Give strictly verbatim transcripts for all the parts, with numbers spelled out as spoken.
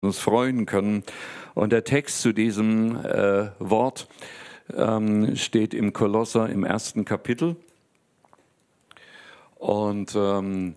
uns freuen können. Und der Text zu diesem äh, Wort ähm, steht im Kolosser im ersten Kapitel. Und ähm,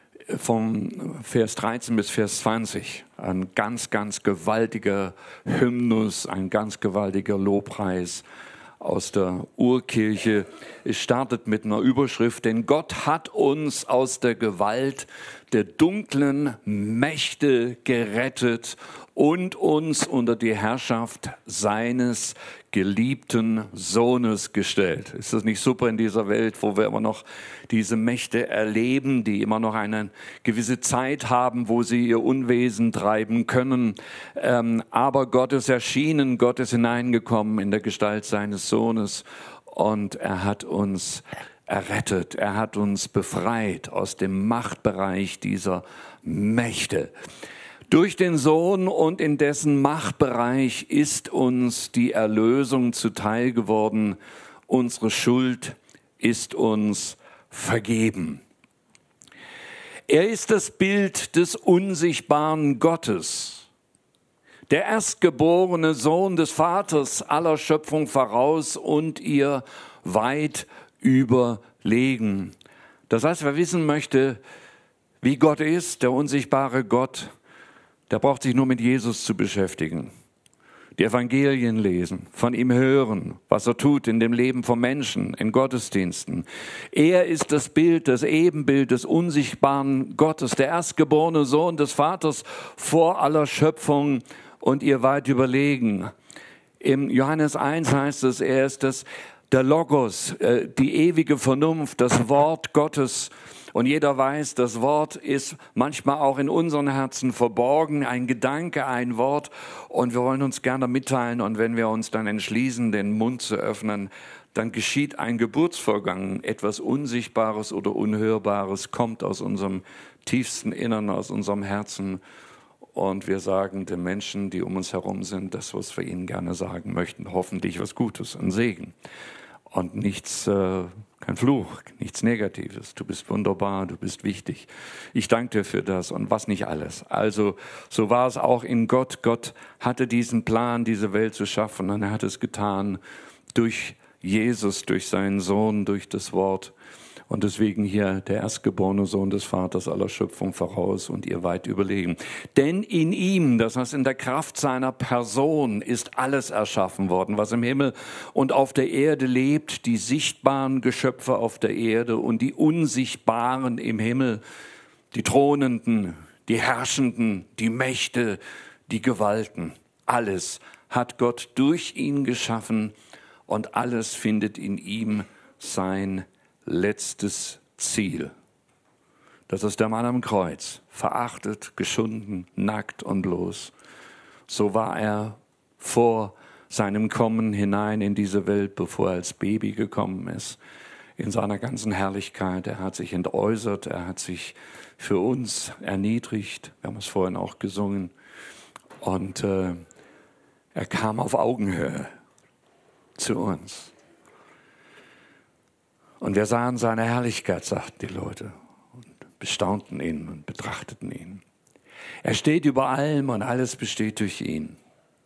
vom Vers dreizehn bis Vers zwanzig, ein ganz, ganz gewaltiger Hymnus, ein ganz gewaltiger Lobpreis aus der Urkirche. Es startet mit einer Überschrift, denn Gott hat uns aus der Gewalt der dunklen Mächte gerettet und uns unter die Herrschaft seines geliebten Sohnes gestellt. Ist das nicht super in dieser Welt, wo wir immer noch diese Mächte erleben, die immer noch eine gewisse Zeit haben, wo sie ihr Unwesen treiben können. Ähm, aber Gott ist erschienen, Gott ist hineingekommen in der Gestalt seines Sohnes und er hat uns errettet, er hat uns befreit aus dem Machtbereich dieser Mächte. Durch den Sohn und in dessen Machtbereich ist uns die Erlösung zuteil geworden. Unsere Schuld ist uns vergeben. Er ist das Bild des unsichtbaren Gottes, der erstgeborene Sohn des Vaters aller Schöpfung voraus und ihr weit überlegen. Das heißt, wer wissen möchte, wie Gott ist, der unsichtbare Gott, der braucht sich nur mit Jesus zu beschäftigen. Die Evangelien lesen, von ihm hören, was er tut in dem Leben von Menschen, in Gottesdiensten. Er ist das Bild, das Ebenbild des unsichtbaren Gottes, der erstgeborene Sohn des Vaters vor aller Schöpfung und ihr weit überlegen. Im Johannes eins heißt es, er ist das der Logos, die ewige Vernunft, das Wort Gottes. Und jeder weiß, das Wort ist manchmal auch in unseren Herzen verborgen, ein Gedanke, ein Wort. Und wir wollen uns gerne mitteilen. Und wenn wir uns dann entschließen, den Mund zu öffnen, dann geschieht ein Geburtsvorgang. Etwas Unsichtbares oder Unhörbares kommt aus unserem tiefsten Innern, aus unserem Herzen. Und wir sagen den Menschen, die um uns herum sind, das, was wir ihnen gerne sagen möchten. Hoffentlich was Gutes, ein Segen. Und nichts, äh, kein Fluch, nichts Negatives. Du bist wunderbar, du bist wichtig. Ich danke dir für das und was nicht alles. Also so war es auch in Gott. Gott hatte diesen Plan, diese Welt zu schaffen. Und er hat es getan durch Jesus, durch seinen Sohn, durch das Wort. Und deswegen hier der erstgeborene Sohn des Vaters aller Schöpfung voraus und ihr weit überlegen. Denn in ihm, das heißt in der Kraft seiner Person, ist alles erschaffen worden, was im Himmel und auf der Erde lebt, die sichtbaren Geschöpfe auf der Erde und die unsichtbaren im Himmel, die Thronenden, die Herrschenden, die Mächte, die Gewalten. Alles hat Gott durch ihn geschaffen und alles findet in ihm sein letztes Ziel. Das ist der Mann am Kreuz, verachtet, geschunden, nackt und bloß. So war er vor seinem Kommen hinein in diese Welt, bevor er als Baby gekommen ist, in seiner ganzen Herrlichkeit. Er hat sich entäußert, er hat sich für uns erniedrigt. Wir haben es vorhin auch gesungen. Und äh, er kam auf Augenhöhe zu uns. Und wir sahen seine Herrlichkeit, sagten die Leute, und bestaunten ihn und betrachteten ihn. Er steht über allem und alles besteht durch ihn.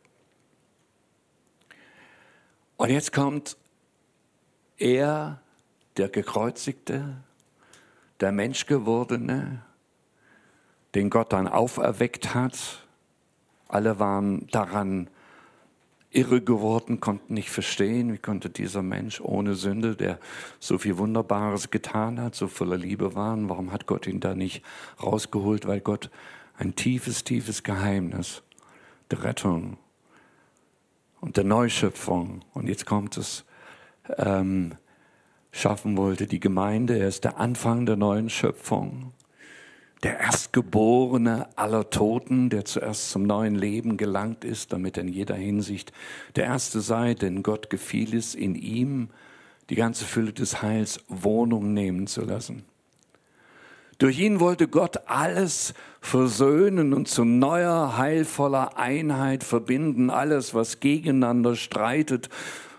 Und jetzt kommt er, der Gekreuzigte, der Menschgewordene, den Gott dann auferweckt hat. Alle waren daran irre geworden, konnten nicht verstehen, wie konnte dieser Mensch ohne Sünde, der so viel Wunderbares getan hat, so voller Liebe war, warum hat Gott ihn da nicht rausgeholt? Weil Gott ein tiefes, tiefes Geheimnis der Rettung und der Neuschöpfung, und jetzt kommt es, ähm, schaffen wollte, die Gemeinde. Er ist der Anfang der neuen Schöpfung. Der Erstgeborene aller Toten, der zuerst zum neuen Leben gelangt ist, damit in jeder Hinsicht der Erste sei, denn Gott gefiel es, in ihm die ganze Fülle des Heils Wohnung nehmen zu lassen. Durch ihn wollte Gott alles versöhnen und zu neuer, heilvoller Einheit verbinden, alles, was gegeneinander streitet,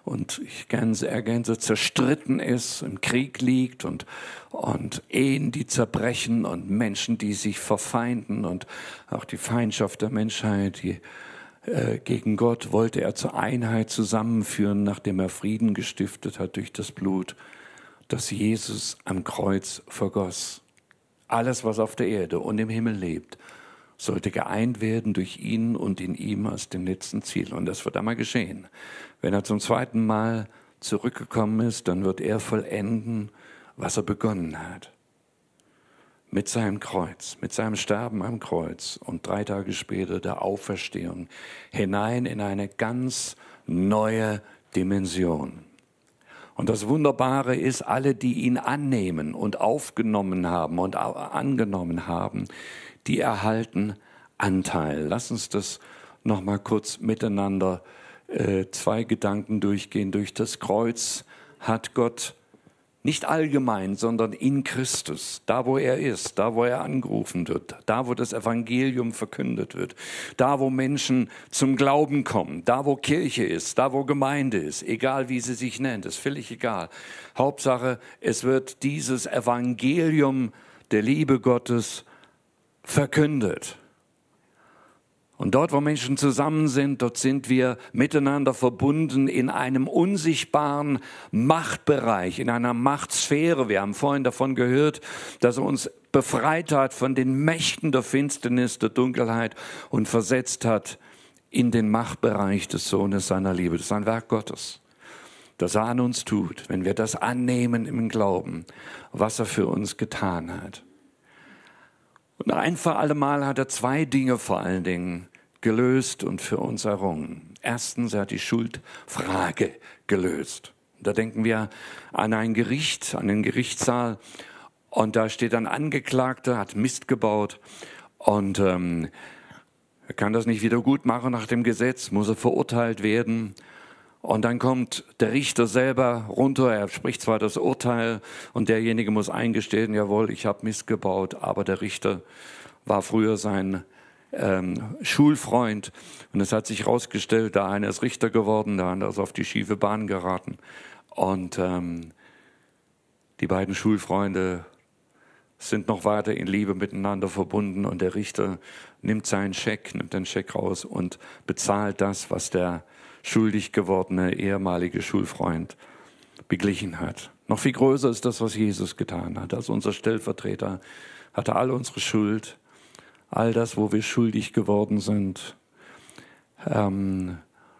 und ich ergänze, zerstritten ist, im Krieg liegt und, und Ehen, die zerbrechen und Menschen, die sich verfeinden und auch die Feindschaft der Menschheit, die äh, gegen Gott wollte er zur Einheit zusammenführen, nachdem er Frieden gestiftet hat durch das Blut, das Jesus am Kreuz vergoss. Alles, was auf der Erde und im Himmel lebt, sollte geeint werden durch ihn und in ihm als dem letzten Ziel. Und das wird einmal geschehen. Wenn er zum zweiten Mal zurückgekommen ist, dann wird er vollenden, was er begonnen hat. Mit seinem Kreuz, mit seinem Sterben am Kreuz und drei Tage später der Auferstehung hinein in eine ganz neue Dimension. Und das Wunderbare ist, alle, die ihn annehmen und aufgenommen haben und angenommen haben, die erhalten Anteil. Lass uns das noch mal kurz miteinander äh, zwei Gedanken durchgehen. Durch das Kreuz hat Gott nicht allgemein, sondern in Christus, da wo er ist, da wo er angerufen wird, da wo das Evangelium verkündet wird, da wo Menschen zum Glauben kommen, da wo Kirche ist, da wo Gemeinde ist, egal wie sie sich nennt, ist völlig egal. Hauptsache, es wird dieses Evangelium der Liebe Gottes verkündet. Und dort, wo Menschen zusammen sind, dort sind wir miteinander verbunden in einem unsichtbaren Machtbereich, in einer Machtsphäre. Wir haben vorhin davon gehört, dass er uns befreit hat von den Mächten der Finsternis, der Dunkelheit und versetzt hat in den Machtbereich des Sohnes seiner Liebe. Das ist ein Werk Gottes, das er an uns tut, wenn wir das annehmen im Glauben, was er für uns getan hat. Und ein für alle Mal hat er zwei Dinge vor allen Dingen gelöst und für uns errungen. Erstens, er hat die Schuldfrage gelöst. Da denken wir an ein Gericht, an den Gerichtssaal. Und da steht ein Angeklagter, hat Mist gebaut und ähm, er kann das nicht wieder gut machen nach dem Gesetz, muss er verurteilt werden. Und dann kommt der Richter selber runter, er spricht zwar das Urteil und derjenige muss eingestehen, jawohl, ich habe Mist gebaut, aber der Richter war früher sein ähm, Schulfreund und es hat sich herausgestellt, der eine ist Richter geworden, der andere ist auf die schiefe Bahn geraten und ähm, die beiden Schulfreunde sind noch weiter in Liebe miteinander verbunden und der Richter nimmt seinen Scheck, nimmt den Scheck raus und bezahlt das, was der schuldig gewordene ehemalige Schulfreund beglichen hat. Noch viel größer ist das, was Jesus getan hat. Als unser Stellvertreter hat er all unsere Schuld, all das, wo wir schuldig geworden sind, ähm,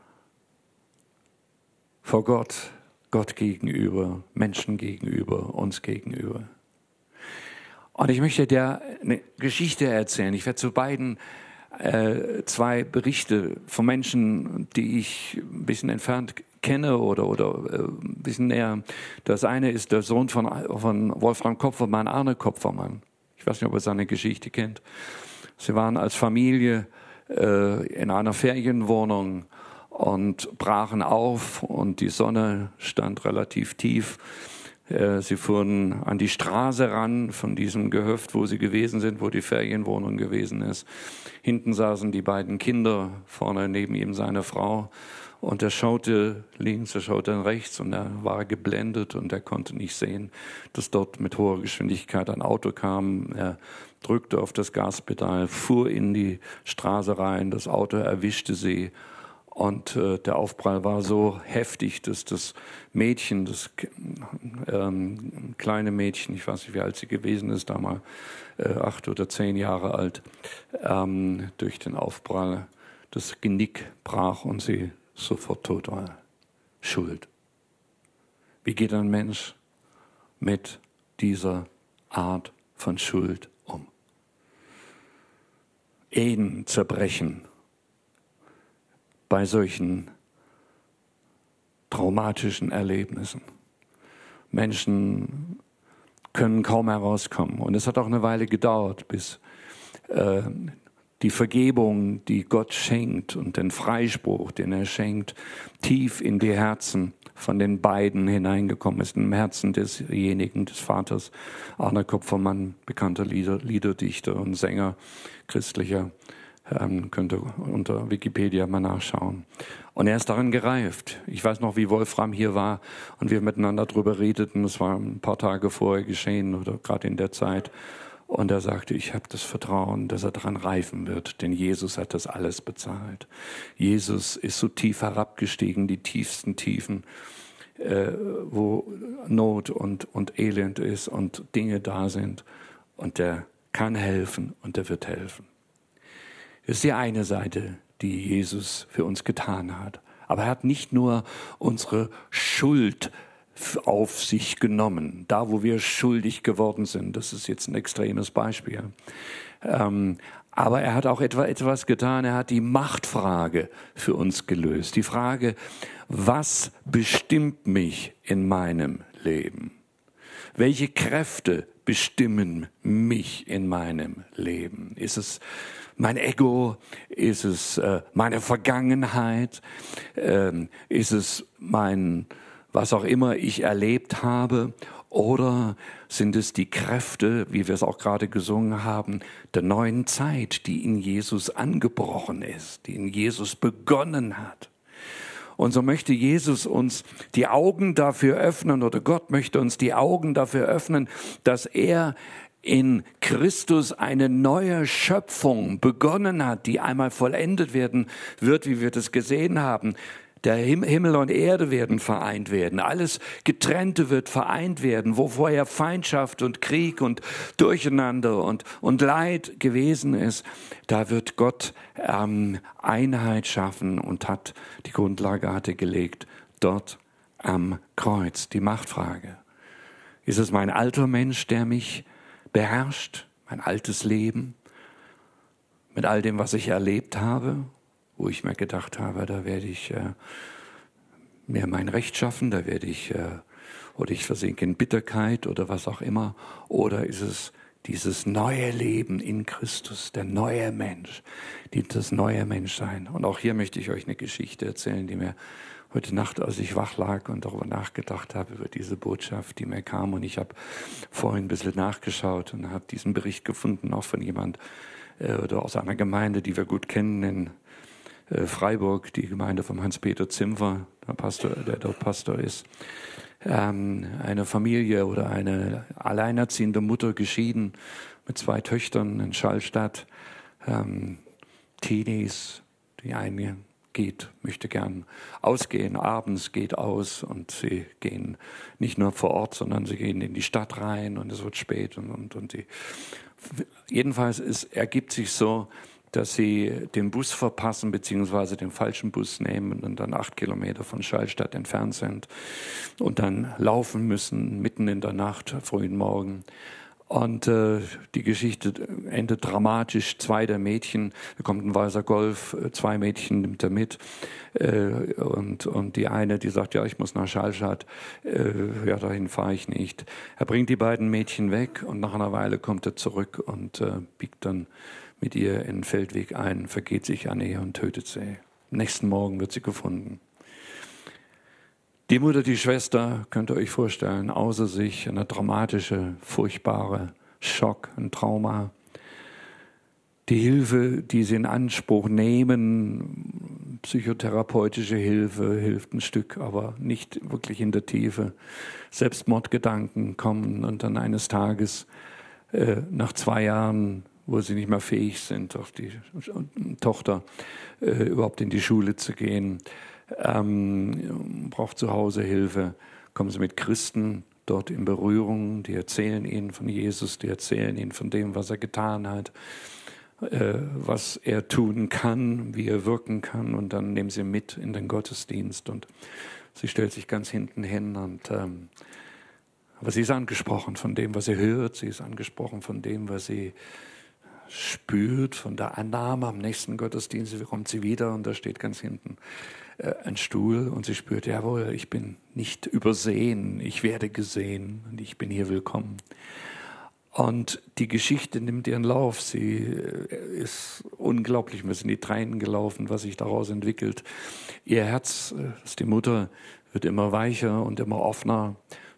vor Gott, Gott gegenüber, Menschen gegenüber, uns gegenüber. Und ich möchte dir eine Geschichte erzählen. Ich werde zu beiden äh, zwei Berichte von Menschen, die ich ein bisschen entfernt kenne oder, oder äh, ein bisschen näher. Das eine ist der Sohn von, von Wolfram Kopfermann, Arne Kopfermann. Ich weiß nicht, ob ihr seine Geschichte kennt. Sie waren als Familie äh, in einer Ferienwohnung und brachen auf und die Sonne stand relativ tief. Sie fuhren an die Straße ran von diesem Gehöft, wo sie gewesen sind, wo die Ferienwohnung gewesen ist. Hinten saßen die beiden Kinder, vorne neben ihm seine Frau. Und er schaute links, er schaute rechts und er war geblendet und er konnte nicht sehen, dass dort mit hoher Geschwindigkeit ein Auto kam. Er drückte auf das Gaspedal, fuhr in die Straße rein, das Auto erwischte sie. Und äh, der Aufprall war so heftig, dass das Mädchen, das ähm, kleine Mädchen, ich weiß nicht, wie alt sie gewesen ist, damals äh, acht oder zehn Jahre alt, ähm, durch den Aufprall das Genick brach und sie sofort tot war. Schuld. Wie geht ein Mensch mit dieser Art von Schuld um? Ehen zerbrechen bei solchen traumatischen Erlebnissen. Menschen können kaum herauskommen. Und es hat auch eine Weile gedauert, bis äh, die Vergebung, die Gott schenkt und den Freispruch, den er schenkt, tief in die Herzen von den beiden hineingekommen ist, im Herzen desjenigen, des Vaters. Arne Kopfermann, bekannter Lieder, Liederdichter und Sänger, christlicher, Ähm, könnt ihr unter Wikipedia mal nachschauen. Und er ist darin gereift. Ich weiß noch, wie Wolfram hier war und wir miteinander drüber redeten. Das war ein paar Tage vorher geschehen oder gerade in der Zeit. Und er sagte, ich habe das Vertrauen, dass er daran reifen wird, denn Jesus hat das alles bezahlt. Jesus ist so tief herabgestiegen, die tiefsten Tiefen, äh, wo Not und, und Elend ist und Dinge da sind. Und der kann helfen und der wird helfen. Das ist die eine Seite, die Jesus für uns getan hat. Aber er hat nicht nur unsere Schuld auf sich genommen, da wo wir schuldig geworden sind. Das ist jetzt ein extremes Beispiel. Ähm, aber er hat auch etwa, etwas getan. Er hat die Machtfrage für uns gelöst. Die Frage, was bestimmt mich in meinem Leben? Welche Kräfte bestimmen mich in meinem Leben? Ist es mein Ego? Ist es äh, meine Vergangenheit? Ähm, ist es mein, was auch immer ich erlebt habe? Oder sind es die Kräfte, wie wir es auch gerade gesungen haben, der neuen Zeit, die in Jesus angebrochen ist, die in Jesus begonnen hat? Und so möchte Jesus uns die Augen dafür öffnen, oder Gott möchte uns die Augen dafür öffnen, dass er in Christus eine neue Schöpfung begonnen hat, die einmal vollendet werden wird, wie wir das gesehen haben. Der Himmel und Erde werden vereint werden. Alles Getrennte wird vereint werden, wo vorher Feindschaft und Krieg und Durcheinander und, und Leid gewesen ist. Da wird Gott ähm, Einheit schaffen und hat die Grundlage hatte gelegt, dort am Kreuz. Die Machtfrage. Ist es mein alter Mensch, der mich beherrscht? Mein altes Leben? Mit all dem, was ich erlebt habe? Wo ich mir gedacht habe, da werde ich äh, mir mein Recht schaffen, da werde ich, äh, oder ich versinke in Bitterkeit oder was auch immer. Oder ist es dieses neue Leben in Christus, der neue Mensch, die, das neue Menschsein. Und auch hier möchte ich euch eine Geschichte erzählen, die mir heute Nacht, als ich wach lag und darüber nachgedacht habe, über diese Botschaft, die mir kam. Und ich habe vorhin ein bisschen nachgeschaut und habe diesen Bericht gefunden, auch von jemand äh, oder aus einer Gemeinde, die wir gut kennen in Freiburg, die Gemeinde von Hans-Peter Zimfer, der Pastor, der dort Pastor ist. Ähm, eine Familie oder eine alleinerziehende Mutter, geschieden, mit zwei Töchtern in Schallstatt. Ähm, Teenies, die eine geht, möchte gern ausgehen, abends geht aus und sie gehen nicht nur vor Ort, sondern sie gehen in die Stadt rein und es wird spät und, und, und die. Jedenfalls ist, ergibt sich so, dass sie den Bus verpassen, beziehungsweise den falschen Bus nehmen und dann acht Kilometer von Schallstatt entfernt sind und dann laufen müssen, mitten in der Nacht, frühen Morgen. Und äh, die Geschichte endet dramatisch. Zwei der Mädchen, da kommt ein weißer Golf, zwei Mädchen nimmt er mit. Äh, und, und die eine, die sagt, ja, ich muss nach Schallstatt, äh, ja, dahin fahre ich nicht. Er bringt die beiden Mädchen weg und nach einer Weile kommt er zurück und äh, biegt dann mit ihr in den Feldweg ein, vergeht sich an ihr und tötet sie. Am nächsten Morgen wird sie gefunden. Die Mutter, die Schwester, könnt ihr euch vorstellen, außer sich, eine dramatische, furchtbare Schock, ein Trauma. Die Hilfe, die sie in Anspruch nehmen, psychotherapeutische Hilfe, hilft ein Stück, aber nicht wirklich in der Tiefe. Selbstmordgedanken kommen und dann eines Tages, äh, nach zwei Jahren, wo sie nicht mehr fähig sind, auch die Tochter äh, überhaupt in die Schule zu gehen, ähm, braucht zu Hause Hilfe, kommen sie mit Christen dort in Berührung, die erzählen ihnen von Jesus, die erzählen ihnen von dem, was er getan hat, äh, was er tun kann, wie er wirken kann, und dann nehmen sie mit in den Gottesdienst und sie stellt sich ganz hinten hin und ähm, aber sie ist angesprochen von dem, was sie hört, sie ist angesprochen von dem, was sie spürt, von der Annahme. Am nächsten Gottesdienst kommt sie wieder und da steht ganz hinten äh, ein Stuhl und sie spürt, jawohl, ich bin nicht übersehen, ich werde gesehen und ich bin hier willkommen. Und die Geschichte nimmt ihren Lauf. Sie äh, ist unglaublich, mir sind die Tränen gelaufen, was sich daraus entwickelt. Ihr Herz, äh, das ist die Mutter, wird immer weicher und immer offener.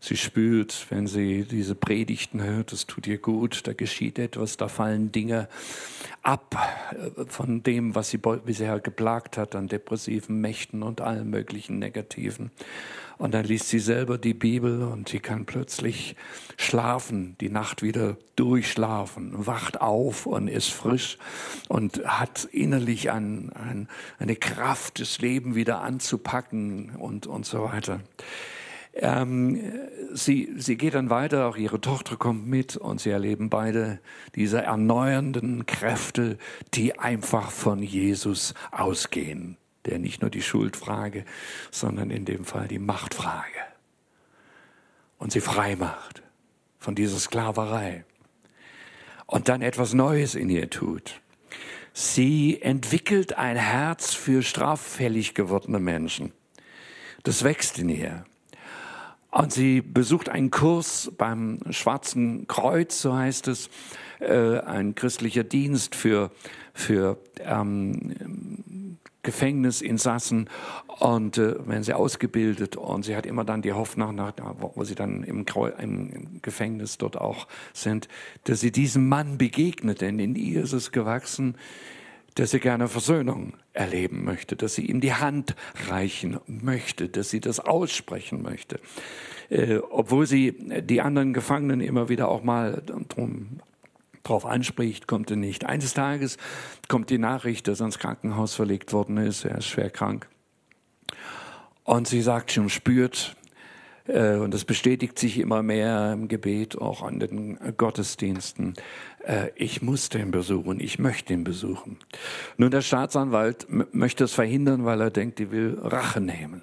Sie spürt, wenn sie diese Predigten hört, das tut ihr gut, da geschieht etwas, da fallen Dinge ab von dem, was sie bisher geplagt hat an depressiven Mächten und allem möglichen Negativen. Und dann liest sie selber die Bibel und sie kann plötzlich schlafen, die Nacht wieder durchschlafen, wacht auf und ist frisch und hat innerlich ein, ein, eine Kraft, das Leben wieder anzupacken und, und so weiter. Ähm, sie, sie geht dann weiter, auch ihre Tochter kommt mit und sie erleben beide diese erneuernden Kräfte, die einfach von Jesus ausgehen. Der nicht nur die Schuldfrage, sondern in dem Fall die Machtfrage. Und sie frei macht von dieser Sklaverei. Und dann etwas Neues in ihr tut. Sie entwickelt ein Herz für straffällig gewordene Menschen. Das wächst in ihr. Und sie besucht einen Kurs beim Schwarzen Kreuz, so heißt es, äh, ein christlicher Dienst für, für ähm, Gefängnisinsassen, und äh, werden sie ausgebildet, und sie hat immer dann die Hoffnung, nach, wo sie dann im, im Gefängnis dort auch sind, dass sie diesem Mann begegnet, denn in ihr ist es gewachsen, dass sie gerne Versöhnung erleben möchte, dass sie ihm die Hand reichen möchte, dass sie das aussprechen möchte. Äh, obwohl sie die anderen Gefangenen immer wieder auch mal drum, drauf anspricht, kommt er nicht. Eines Tages kommt die Nachricht, dass er ins Krankenhaus verlegt worden ist, er ist schwer krank. Und sie sagt schon, spürt, äh, und das bestätigt sich immer mehr im Gebet, auch an den Gottesdiensten, äh, ich muss den besuchen, ich möchte ihn besuchen. Nun, der Staatsanwalt m- möchte es verhindern, weil er denkt, die will Rache nehmen.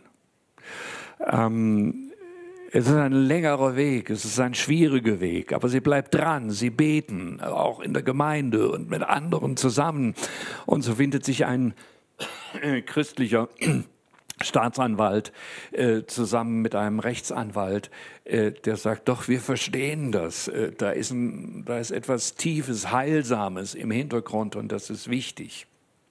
Ähm, Es ist ein längerer Weg, es ist ein schwieriger Weg, aber sie bleibt dran, sie beten, auch in der Gemeinde und mit anderen zusammen. Und so findet sich ein äh, christlicher Staatsanwalt äh, zusammen mit einem Rechtsanwalt, äh, der sagt, doch, wir verstehen das. Äh, da ist ein, da ist etwas Tiefes, Heilsames im Hintergrund, und das ist wichtig.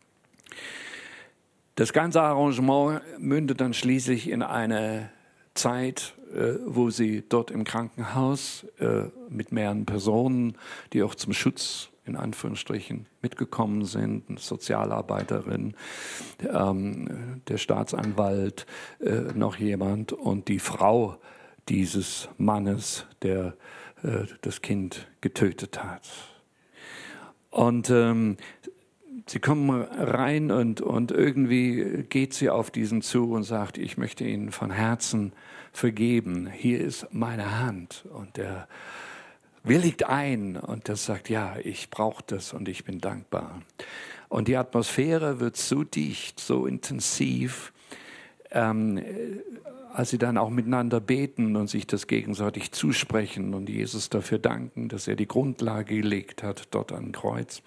Das ganze Arrangement mündet dann schließlich in eine Zeit, wo sie dort im Krankenhaus äh, mit mehreren Personen, die auch zum Schutz in Anführungsstrichen mitgekommen sind, eine Sozialarbeiterin, ähm, der Staatsanwalt, äh, noch jemand und die Frau dieses Mannes, der äh, das Kind getötet hat. Und ähm, sie kommen rein und, und irgendwie geht sie auf diesen zu und sagt, ich möchte Ihnen von Herzen vergeben. Hier ist meine Hand. Und er willigt ein und er sagt, ja, ich brauche das und ich bin dankbar. Und die Atmosphäre wird so dicht, so intensiv, ähm, als sie dann auch miteinander beten und sich das gegenseitig zusprechen und Jesus dafür danken, dass er die Grundlage gelegt hat, dort am Kreuz,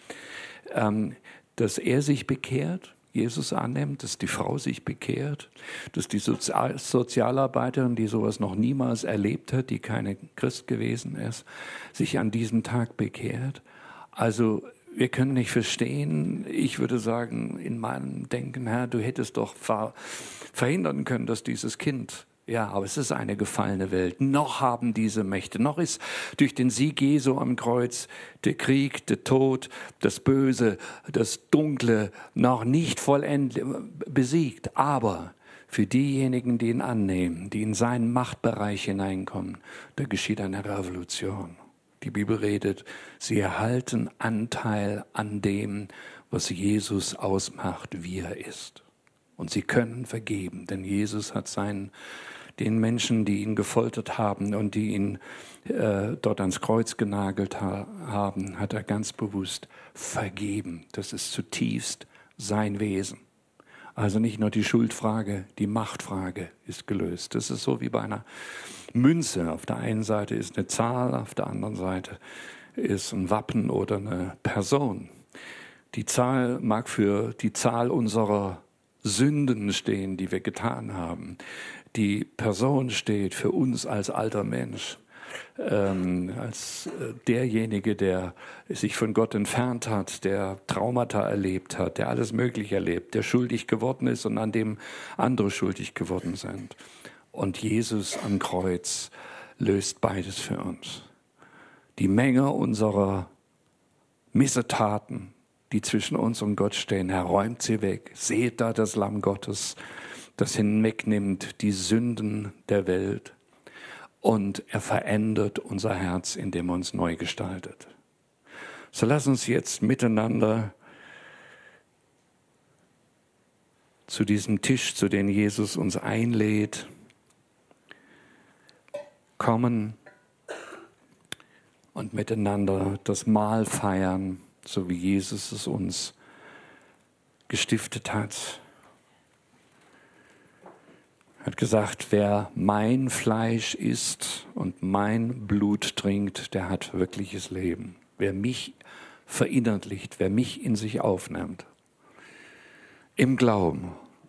ähm, dass er sich bekehrt, Jesus annimmt, dass die Frau sich bekehrt, dass die Sozial- Sozialarbeiterin, die sowas noch niemals erlebt hat, die keine Christ gewesen ist, sich an diesem Tag bekehrt. Also wir können nicht verstehen, ich würde sagen, in meinem Denken, Herr, du hättest doch ver- verhindern können, dass dieses Kind, ja, aber es ist eine gefallene Welt. Noch haben diese Mächte, noch ist durch den Sieg Jesu am Kreuz der Krieg, der Tod, das Böse, das Dunkle noch nicht vollend besiegt. Aber für diejenigen, die ihn annehmen, die in seinen Machtbereich hineinkommen, da geschieht eine Revolution. Die Bibel redet, sie erhalten Anteil an dem, was Jesus ausmacht, wie er ist. Und sie können vergeben, denn Jesus hat seinen, den Menschen, die ihn gefoltert haben und die ihn äh, dort ans Kreuz genagelt ha- haben, hat er ganz bewusst vergeben. Das ist zutiefst sein Wesen. Also nicht nur die Schuldfrage, die Machtfrage ist gelöst. Das ist so wie bei einer Münze. Auf der einen Seite ist eine Zahl, auf der anderen Seite ist ein Wappen oder eine Person. Die Zahl mag für die Zahl unserer Sünden stehen, die wir getan haben. Die Person steht für uns als alter Mensch, ähm, als äh, derjenige, der sich von Gott entfernt hat, der Traumata erlebt hat, der alles Mögliche erlebt, der schuldig geworden ist und an dem andere schuldig geworden sind. Und Jesus am Kreuz löst beides für uns. Die Menge unserer Missetaten, die zwischen uns und Gott stehen, er räumt sie weg. Seht da das Lamm Gottes, das hinwegnimmt die Sünden der Welt. Und er verändert unser Herz, indem er uns neu gestaltet. So lass uns jetzt miteinander zu diesem Tisch, zu dem Jesus uns einlädt, kommen und miteinander das Mahl feiern, so wie Jesus es uns gestiftet hat. Er hat gesagt, wer mein Fleisch isst und mein Blut trinkt, der hat wirkliches Leben. Wer mich verinnerlicht, wer mich in sich aufnimmt, im Glauben.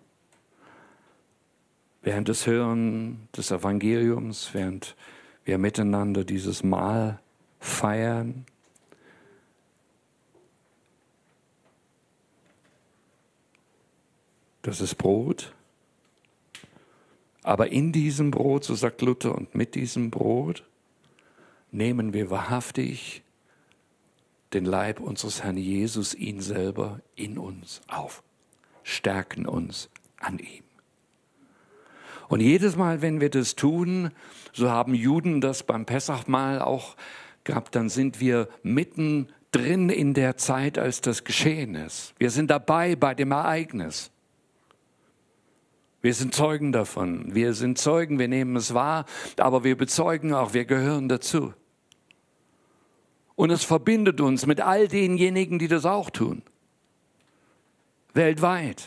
Während des Hören des Evangeliums, während wir miteinander dieses Mahl feiern, das ist Brot. Aber in diesem Brot, so sagt Luther, und mit diesem Brot nehmen wir wahrhaftig den Leib unseres Herrn Jesus, ihn selber, in uns auf, stärken uns an ihm. Und jedes Mal, wenn wir das tun, so haben Juden das beim Pessachmahl auch gehabt, dann sind wir mittendrin in der Zeit, als das geschehen ist. Wir sind dabei bei dem Ereignis. Wir sind Zeugen davon. Wir sind Zeugen, wir nehmen es wahr, aber wir bezeugen auch, wir gehören dazu. Und es verbindet uns mit all denjenigen, die das auch tun. Weltweit.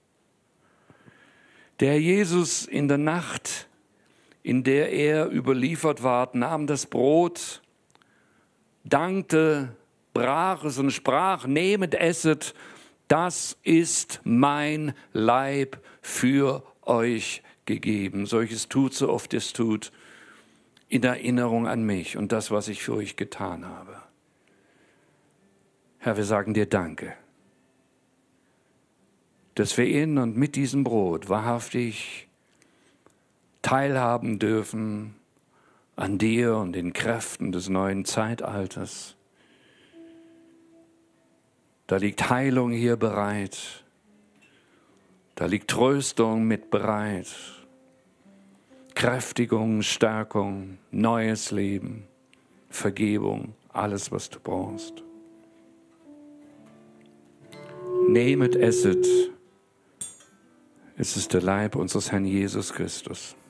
Der Jesus in der Nacht, in der er überliefert ward, nahm das Brot, dankte, brach es und sprach, nehmet, esset, das ist mein Leib für euch gegeben. Solches tut, so oft es tut, in Erinnerung an mich und das, was ich für euch getan habe. Herr, wir sagen dir Danke, dass wir in und mit diesem Brot wahrhaftig teilhaben dürfen an dir und den Kräften des neuen Zeitalters. Da liegt Heilung hier bereit. Da liegt Tröstung mit bereit. Kräftigung, Stärkung, neues Leben, Vergebung, alles, was du brauchst. Nehmet, esset. Es ist der Leib unseres Herrn Jesus Christus.